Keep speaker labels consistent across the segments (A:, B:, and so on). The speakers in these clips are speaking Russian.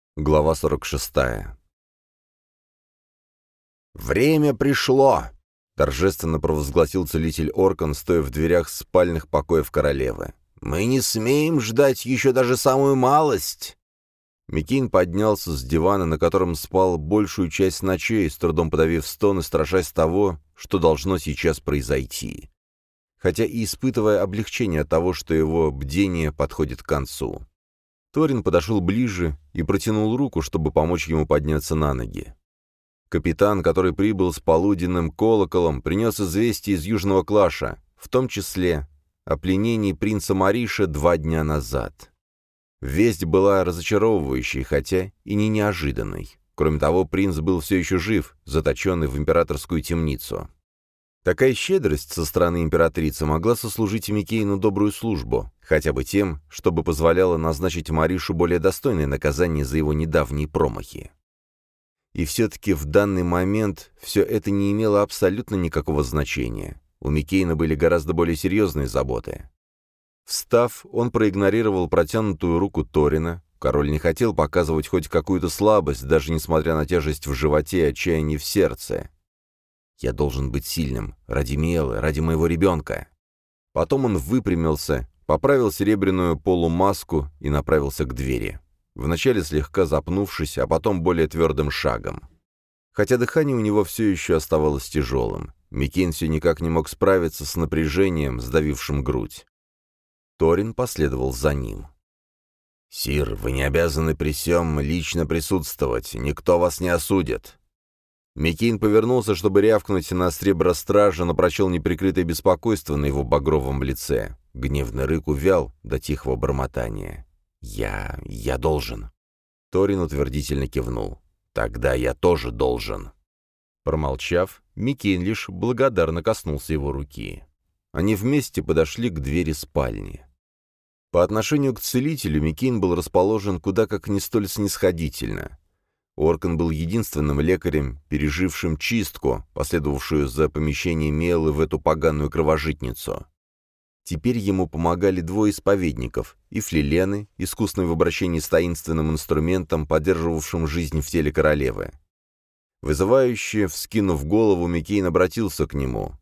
A: Глава 46. «Время пришло!» — торжественно провозгласил целитель Оркан, стоя в дверях спальных покоев королевы. «Мы не смеем ждать еще даже самую малость!» Микейн поднялся с дивана, на котором спал большую часть ночей, с трудом подавив стон и страшась того, что должно сейчас произойти. Хотя и испытывая облегчение от того, что его бдение подходит к концу. Торин подошел ближе и протянул руку, чтобы помочь ему подняться на ноги. Капитан, который прибыл с полуденным колоколом, принес известие из Южного Клаша, в том числе о пленении принца Мариша 2 дня назад. Весть была разочаровывающей, хотя и не неожиданной. Кроме того, принц был все еще жив, заточенный в императорскую темницу. Такая щедрость со стороны императрицы могла сослужить Микейну добрую службу, хотя бы тем, чтобы позволяло назначить Маришу более достойное наказание за его недавние промахи. И все-таки в данный момент все это не имело абсолютно никакого значения. У Микейна были гораздо более серьезные заботы. Встав, он проигнорировал протянутую руку Торина. Король не хотел показывать хоть какую-то слабость, даже несмотря на тяжесть в животе и отчаяние в сердце. «Я должен быть сильным. Ради Миэлы, ради моего ребенка». Потом он выпрямился, поправил серебряную полумаску и направился к двери. Вначале слегка запнувшись, а потом более твердым шагом. Хотя дыхание у него все еще оставалось тяжелым. Микейн все никак не мог справиться с напряжением, сдавившим грудь. Торин последовал за ним. «Сир, вы не обязаны при сём лично присутствовать. Никто вас не осудит». Микейн повернулся, чтобы рявкнуть на сребростража, но прочел неприкрытое беспокойство на его багровом лице. Гневный рык увял до тихого бормотания. «Я должен». Торин утвердительно кивнул. «Тогда я тоже должен». Промолчав, Микейн лишь благодарно коснулся его руки. Они вместе подошли к двери спальни. По отношению к целителю Микейн был расположен куда как не столь снисходительно. Оркан был единственным лекарем, пережившим чистку, последовавшую за помещением Миэлы в эту поганую кровожитницу. Теперь ему помогали 2 исповедников, и флилены, искусные в обращении с таинственным инструментом, поддерживавшим жизнь в теле королевы. Вызывающе, вскинув голову, Микейн обратился к нему.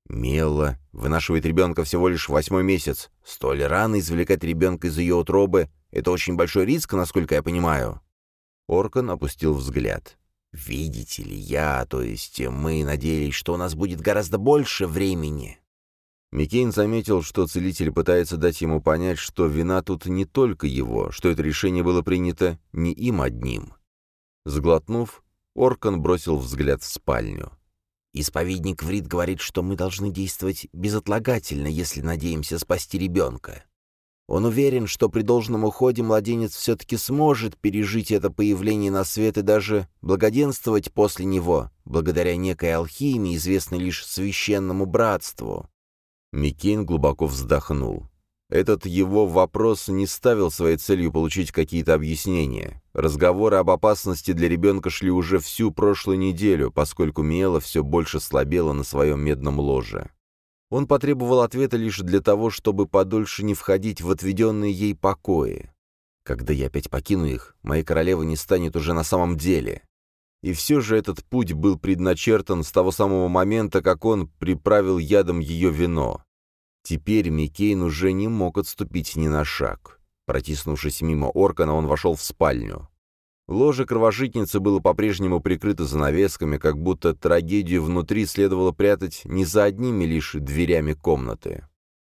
A: «Миэла вынашивает ребенка всего лишь 8-й месяц. Столь рано извлекать ребенка из ее утробы — это очень большой риск, насколько я понимаю». Оркан опустил взгляд. «Видите ли, то есть мы надеялись, что у нас будет гораздо больше времени». Микейн заметил, что целитель пытается дать ему понять, что вина тут не только его, что это решение было принято не им одним. Сглотнув, Оркан бросил взгляд в спальню. «Исповедник Врит говорит, что мы должны действовать безотлагательно, если надеемся спасти ребенка. Он уверен, что при должном уходе младенец все-таки сможет пережить это появление на свет и даже благоденствовать после него, благодаря некой алхимии, известной лишь священному братству». Микейн глубоко вздохнул. Этот его вопрос не ставил своей целью получить какие-то объяснения. Разговоры об опасности для ребенка шли уже всю прошлую неделю, поскольку Миэла все больше слабела на своем медном ложе. Он потребовал ответа лишь для того, чтобы подольше не входить в отведенные ей покои. «Когда я опять покину их, моя королева не станет уже на самом деле». И все же этот путь был предначертан с того самого момента, как он приправил ядом ее вино. Теперь Микейн уже не мог отступить ни на шаг. Протиснувшись мимо Оркана, он вошел в спальню. Ложе кровожитницы было по-прежнему прикрыто занавесками, как будто трагедию внутри следовало прятать не за одними лишь дверями комнаты.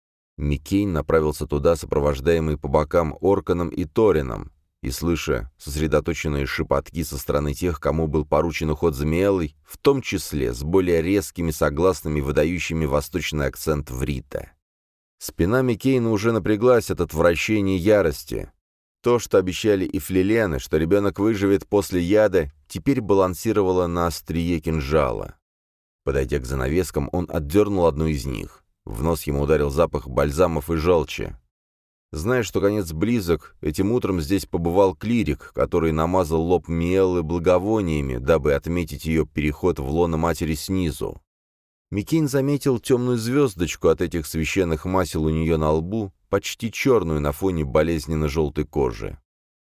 A: Микейн направился туда, сопровождаемый по бокам Орканом и Торином, и, слыша сосредоточенные шепотки со стороны тех, кому был поручен уход за Миэлой, в том числе с более резкими согласными, выдающими восточный акцент Врита. Спина Микейна уже напряглась от отвращения и ярости. То, что обещали и флилены, что ребенок выживет после яда, теперь балансировало на острие кинжала. Подойдя к занавескам, он отдернул одну из них. В нос ему ударил запах бальзамов и желчи. Зная, что конец близок, этим утром здесь побывал клирик, который намазал лоб Миэллы благовониями, дабы отметить ее переход в лоно матери снизу. Микейн заметил темную звездочку от этих священных масел у нее на лбу, почти черную на фоне болезненно-желтой кожи.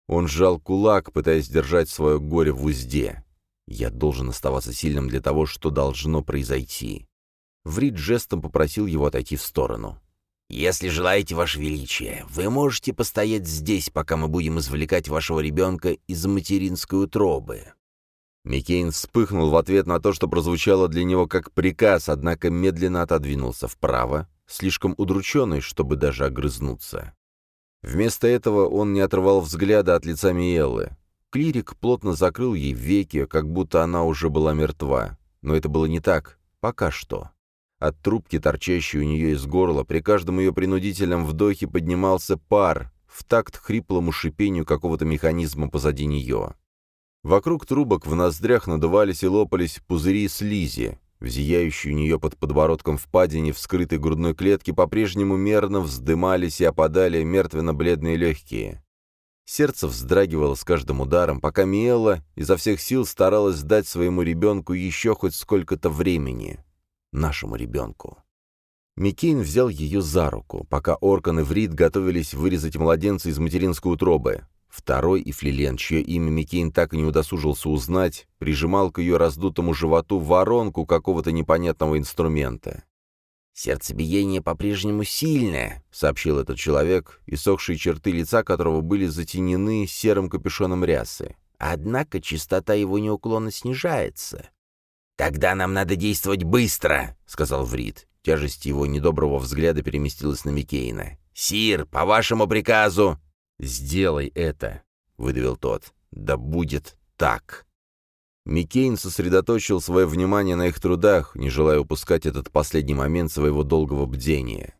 A: Он сжал кулак, пытаясь держать свое горе в узде. «Я должен оставаться сильным для того, что должно произойти». Врид жестом попросил его отойти в сторону. «Если желаете, Ваше Величие, вы можете постоять здесь, пока мы будем извлекать вашего ребенка из материнской утробы». Миккейн вспыхнул в ответ на то, что прозвучало для него как приказ, однако медленно отодвинулся вправо, слишком удрученный, чтобы даже огрызнуться. Вместо этого он не отрывал взгляда от лица Миэллы. Клирик плотно закрыл ей веки, как будто она уже была мертва. Но это было не так. Пока что. От трубки, торчащей у нее из горла, при каждом ее принудительном вдохе поднимался пар, в такт хриплому шипению какого-то механизма позади нее. Вокруг трубок в ноздрях надувались и лопались пузыри слизи. В зияющей у нее под подбородком впадине вскрытой грудной клетки по-прежнему мерно вздымались и опадали мертвенно-бледные легкие. Сердце вздрагивало с каждым ударом, пока Миэлла изо всех сил старалась дать своему ребенку еще хоть сколько-то времени. Нашему ребенку. Миккейн взял ее за руку, пока Оркан и Врид готовились вырезать младенца из материнской утробы. Второй Ифлилен, чье имя Миккейн так и не удосужился узнать, прижимал к ее раздутому животу воронку какого-то непонятного инструмента. «Сердцебиение по-прежнему сильное», — сообщил этот человек, иссохшие черты лица которого были затенены серым капюшоном рясы. «Однако частота его неуклонно снижается». «Тогда нам надо действовать быстро», — сказал Врид. Тяжесть его недоброго взгляда переместилась на Миккейна. «Сир, по вашему приказу...» «Сделай это», — выдавил тот. «Да будет так». Миккейн сосредоточил свое внимание на их трудах, не желая упускать этот последний момент своего долгого бдения.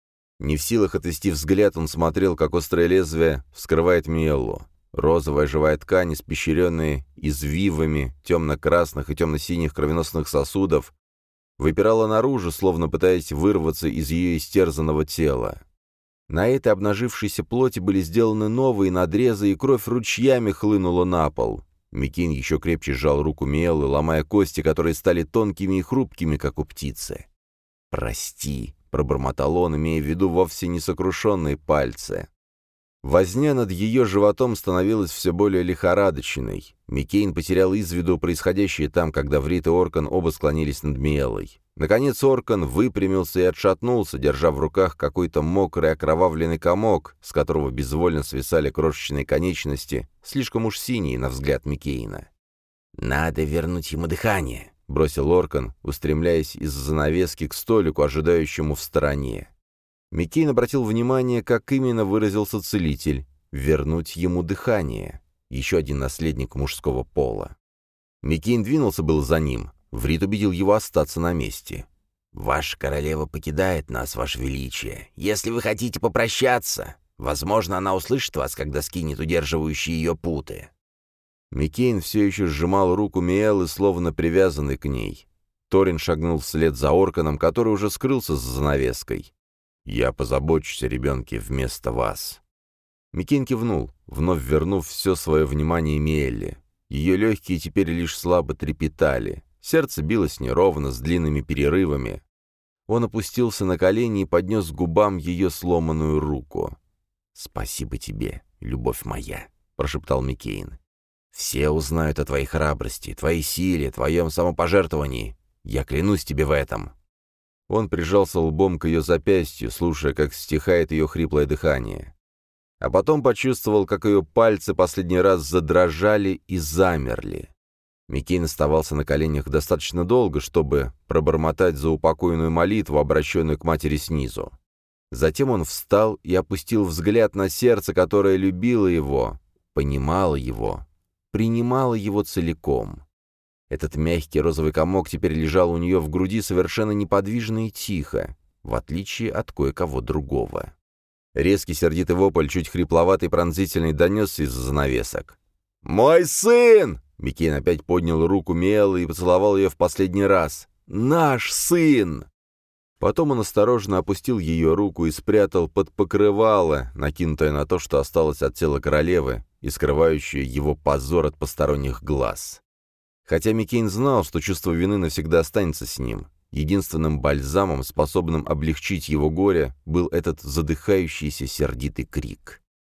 A: Не в силах отвести взгляд, он смотрел, как острое лезвие вскрывает Миэллу. Розовая живая ткань, испещренная извивами темно-красных и темно-синих кровеносных сосудов, выпирала наружу, словно пытаясь вырваться из ее истерзанного тела. На этой обнажившейся плоти были сделаны новые надрезы, и кровь ручьями хлынула на пол. Миккейн еще крепче сжал руку Миэллы, ломая кости, которые стали тонкими и хрупкими, как у птицы. «Прости», — пробормотал он, имея в виду вовсе не сокрушенные пальцы. Возня над ее животом становилась все более лихорадочной. Миккейн потерял из виду происходящее там, когда Врид и Оркан оба склонились над Миэллой. Наконец Оркан выпрямился и отшатнулся, держа в руках какой-то мокрый окровавленный комок, с которого безвольно свисали крошечные конечности, слишком уж синие, на взгляд Миккейна. «Надо вернуть ему дыхание», — бросил Оркан, устремляясь из-за занавески к столику, ожидающему в стороне. Миккейн обратил внимание, как именно выразился целитель — вернуть ему дыхание. Еще один наследник мужского пола. Миккейн двинулся был за ним. Врид убедил его остаться на месте. «Ваша королева покидает нас, Ваше Величие. Если вы хотите попрощаться, возможно, она услышит вас, когда скинет удерживающие ее путы». Миккейн все еще сжимал руку Миэллы, словно привязанный к ней. Торин шагнул вслед за Орканом, который уже скрылся за занавеской. «Я позабочусь о ребенке вместо вас». Миккейн кивнул, вновь вернув все свое внимание Миэлле. Ее легкие теперь лишь слабо трепетали. Сердце билось неровно, с длинными перерывами. Он опустился на колени и поднес к губам ее сломанную руку. «Спасибо тебе, любовь моя», — прошептал Миккейн. «Все узнают о твоей храбрости, твоей силе, твоем самопожертвовании. Я клянусь тебе в этом». Он прижался лбом к ее запястью, слушая, как стихает ее хриплое дыхание. А потом почувствовал, как ее пальцы последний раз задрожали и замерли. Миккейн оставался на коленях достаточно долго, чтобы пробормотать заупокойную молитву, обращенную к матери снизу. Затем он встал и опустил взгляд на сердце, которое любило его, понимало его, принимало его целиком. Этот мягкий розовый комок теперь лежал у нее в груди совершенно неподвижно и тихо, в отличие от кое-кого другого. Резкий сердитый вопль, чуть хрипловатый и пронзительный, донесся из-за занавесок. «Мой сын!» Миккейн опять поднял руку Миэллы и поцеловал ее в последний раз. «Наш сын!» Потом он осторожно опустил ее руку и спрятал под покрывало, накинутое на то, что осталось от тела королевы, и скрывающее его позор от посторонних глаз. Хотя Миккейн знал, что чувство вины навсегда останется с ним, единственным бальзамом, способным облегчить его горе, был этот задыхающийся сердитый крик.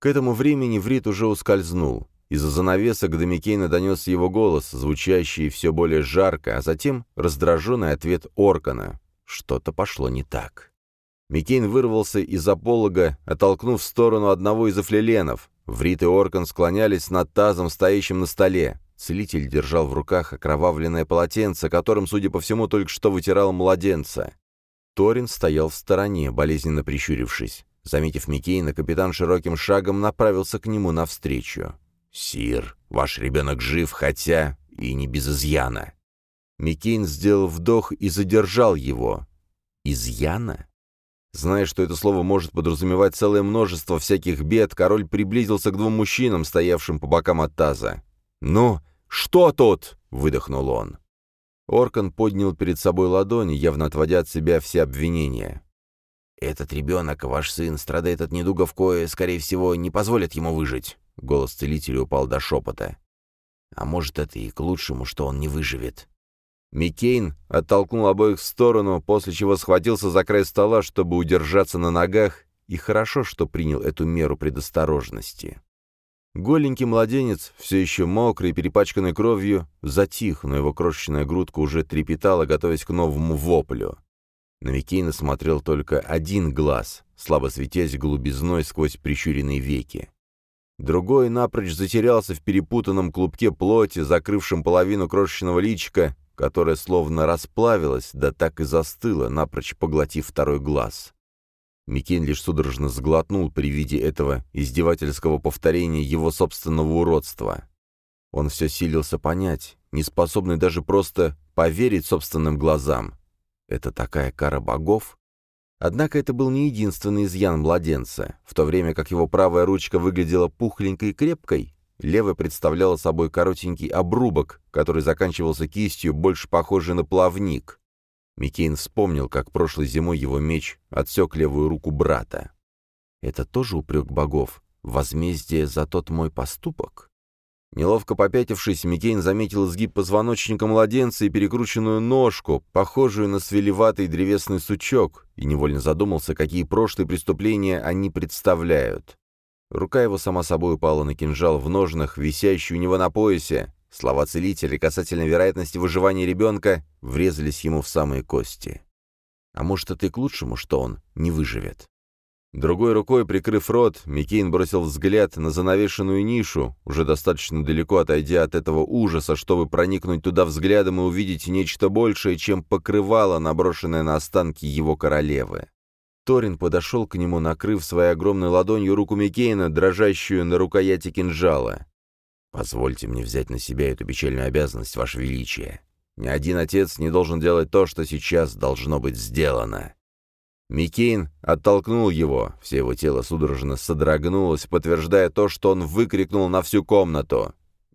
A: К этому времени Врит уже ускользнул. Из-за занавесок до Миккейна донесся его голос, звучащий все более жарко, а затем раздраженный ответ Оркана. Что-то пошло не так. Миккейн вырвался из-за полога, оттолкнув в сторону одного из эфлеленов. Врит и Оркан склонялись над тазом, стоящим на столе. Целитель держал в руках окровавленное полотенце, которым, судя по всему, только что вытирал младенца. Торин стоял в стороне, болезненно прищурившись. Заметив Миккейна, капитан широким шагом направился к нему навстречу. «Сир, ваш ребенок жив, хотя и не без изъяна». Миккейн сделал вдох и задержал его. «Изъяна?» Зная, что это слово может подразумевать целое множество всяких бед, король приблизился к двум мужчинам, стоявшим по бокам от таза. «Ну, что тут?» — выдохнул он. Оркан поднял перед собой ладони, явно отводя от себя все обвинения. «Этот ребенок, ваш сын, страдает от недугов, кое, скорее всего, не позволят ему выжить». Голос целителя упал до шепота. «А может, это и к лучшему, что он не выживет». Миккейн оттолкнул обоих в сторону, после чего схватился за край стола, чтобы удержаться на ногах, и хорошо, что принял эту меру предосторожности. Голенький младенец, все еще мокрый, перепачканный кровью, затих, но его крошечная грудка уже трепетала, готовясь к новому воплю. На Миккейна смотрел только один глаз, слабо светясь голубизной сквозь прищуренные веки. Другой напрочь затерялся в перепутанном клубке плоти, закрывшем половину крошечного личика, которая словно расплавилась, да так и застыла, напрочь поглотив второй глаз. Миккейн лишь судорожно сглотнул при виде этого издевательского повторения его собственного уродства. Он все силился понять, не способный даже просто поверить собственным глазам. Это такая кара богов? Однако это был не единственный изъян младенца. В то время как его правая ручка выглядела пухленькой и крепкой, левая представляла собой коротенький обрубок, который заканчивался кистью, больше похожей на плавник. Миккейн вспомнил, как прошлой зимой его меч отсек левую руку брата. Это тоже упрек богов? Возмездие за тот мой поступок? Неловко попятившись, Миккейн заметил изгиб позвоночника младенца и перекрученную ножку, похожую на свелеватый древесный сучок, и невольно задумался, какие прошлые преступления они представляют. Рука его сама собой упала на кинжал в ножнах, висящий у него на поясе. Слова целителя касательно вероятности выживания ребенка врезались ему в самые кости. А может, это и к лучшему, что он не выживет. Другой рукой, прикрыв рот, Миккейн бросил взгляд на занавешенную нишу, уже достаточно далеко отойдя от этого ужаса, чтобы проникнуть туда взглядом и увидеть нечто большее, чем покрывало, наброшенное на останки его королевы. Торин подошел к нему, накрыв своей огромной ладонью руку Миккейна, дрожащую на рукояти кинжала. «Позвольте мне взять на себя эту печальную обязанность, Ваше Величие. Ни один отец не должен делать то, что сейчас должно быть сделано». Миккейн оттолкнул его, все его тело судорожно содрогнулось, подтверждая то, что он выкрикнул на всю комнату.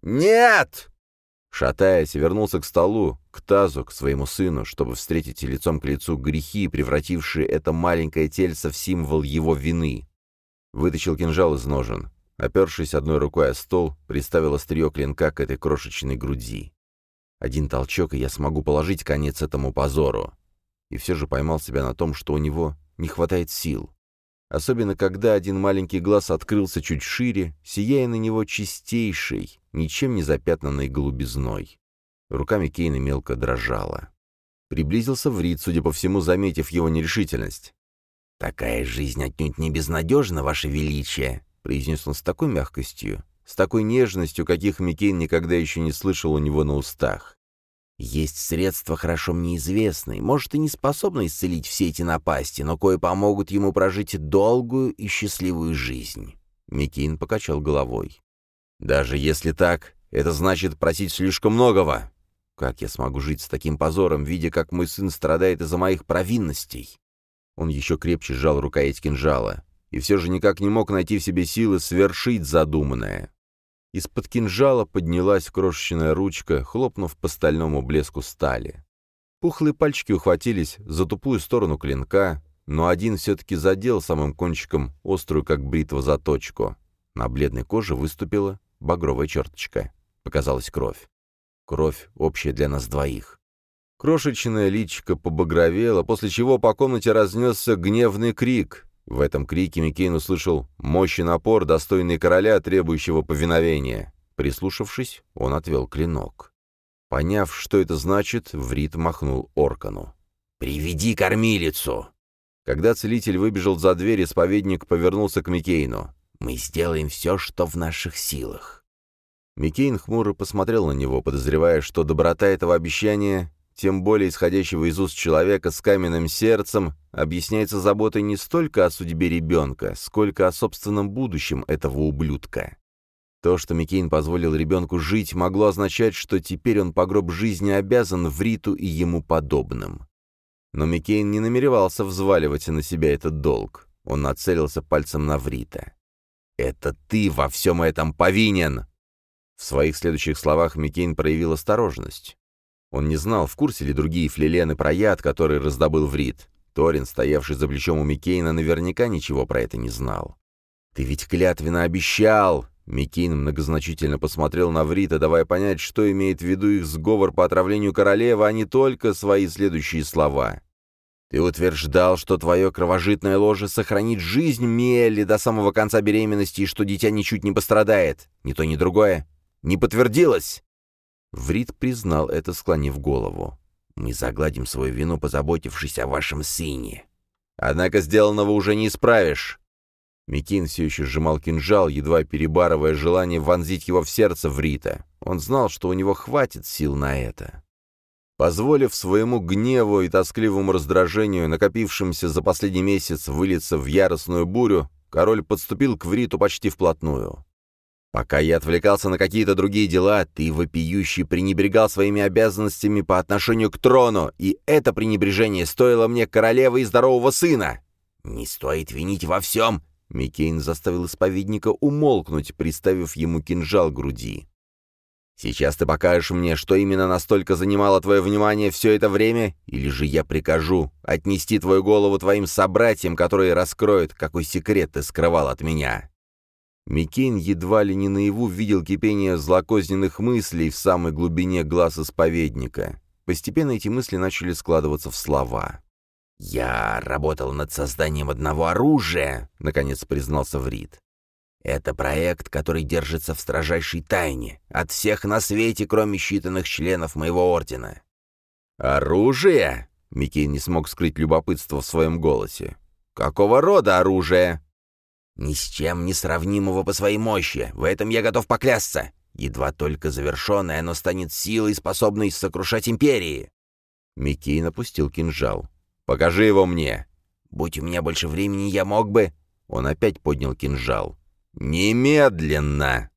A: «Нет!» Шатаясь, вернулся к столу, к тазу, к своему сыну, чтобы встретить лицом к лицу грехи, превратившие это маленькое тельце в символ его вины. Вытащил кинжал из ножен. Опершись одной рукой о стол, приставил острие клинка к этой крошечной груди. Один толчок, и я смогу положить конец этому позору. И все же поймал себя на том, что у него не хватает сил. Особенно, когда один маленький глаз открылся чуть шире, сияя на него чистейшей, ничем не запятнанной голубизной. Рука Миккейна мелко дрожала. Приблизился Врит, судя по всему, заметив его нерешительность. «Такая жизнь отнюдь не безнадежна, Ваше Величие», — произнес он с такой мягкостью, с такой нежностью, каких Миккейн никогда еще не слышал у него на устах. «Есть средства, хорошо мне известные, может, и не способны исцелить все эти напасти, но кое помогут ему прожить долгую и счастливую жизнь». Миккейн покачал головой. «Даже если так, это значит просить слишком многого. Как я смогу жить с таким позором, видя, как мой сын страдает из-за моих провинностей?» Он еще крепче сжал рукоять кинжала и все же никак не мог найти в себе силы свершить задуманное. Из-под кинжала поднялась крошечная ручка, хлопнув по стальному блеску стали. Пухлые пальчики ухватились за тупую сторону клинка, но один все-таки задел самым кончиком острую, как бритва, заточку. На бледной коже выступила багровая черточка. Показалась кровь. Кровь, общая для нас двоих. Крошечное личико побагровело, после чего по комнате разнесся гневный крик. В этом крике Миккейн услышал мощь и напор, достойный короля, требующего повиновения. Прислушавшись, он отвел клинок. Поняв, что это значит, Врит махнул Оркану. «Приведи кормилицу!» Когда целитель выбежал за дверь, исповедник повернулся к Миккейну. «Мы сделаем все, что в наших силах». Миккейн хмуро посмотрел на него, подозревая, что доброта этого обещания, тем более исходящего из уст человека с каменным сердцем, объясняется заботой не столько о судьбе ребенка, сколько о собственном будущем этого ублюдка. То, что Миккейн позволил ребенку жить, могло означать, что теперь он по гроб жизни обязан Вриту и ему подобным. Но Миккейн не намеревался взваливать на себя этот долг. Он нацелился пальцем на Врита. «Это ты во всем этом повинен!» В своих следующих словах Миккейн проявил осторожность. Он не знал, в курсе ли другие флилены про яд, который раздобыл Врит. Торин, стоявший за плечом у Миккейна, наверняка ничего про это не знал. «Ты ведь клятвенно обещал!» Миккейн многозначительно посмотрел на Врита, давая понять, что имеет в виду их сговор по отравлению королевы, а не только свои следующие слова. «Ты утверждал, что твое кровожитное ложе сохранит жизнь Миэлли до самого конца беременности и что дитя ничуть не пострадает. Ни то, ни другое. Не подтвердилось!» Врит признал это, склонив голову. «Мы загладим свою вину, позаботившись о вашем сыне. Однако сделанного уже не исправишь». Миккейн все еще сжимал кинжал, едва перебарывая желание вонзить его в сердце Врита. Он знал, что у него хватит сил на это. Позволив своему гневу и тоскливому раздражению, накопившимся за последний месяц, вылиться в яростную бурю, король подступил к Вриту почти вплотную. «Пока я отвлекался на какие-то другие дела, ты вопиюще пренебрегал своими обязанностями по отношению к трону, и это пренебрежение стоило мне королевы и здорового сына. Не стоит винить во всем!» Миккейн заставил исповедника умолкнуть, приставив ему кинжал к груди. «Сейчас ты покажешь мне, что именно настолько занимало твое внимание все это время, или же я прикажу отнести твою голову твоим собратьям, которые раскроют, какой секрет ты скрывал от меня». Миккейн едва ли не наяву видел кипение злокозненных мыслей в самой глубине глаз исповедника. Постепенно эти мысли начали складываться в слова. «Я работал над созданием одного оружия», — наконец признался Врит. «Это проект, который держится в строжайшей тайне от всех на свете, кроме считанных членов моего ордена». «Оружие?» — Миккейн не смог скрыть любопытство в своем голосе. «Какого рода оружие?» «Ни с чем не сравнимого по своей мощи, в этом я готов поклясться. Едва только завершенное, оно станет силой, способной сокрушать империи». Миккейн опустил кинжал. «Покажи его мне». «Будь у меня больше времени, я мог бы...» Он опять поднял кинжал. «Немедленно!»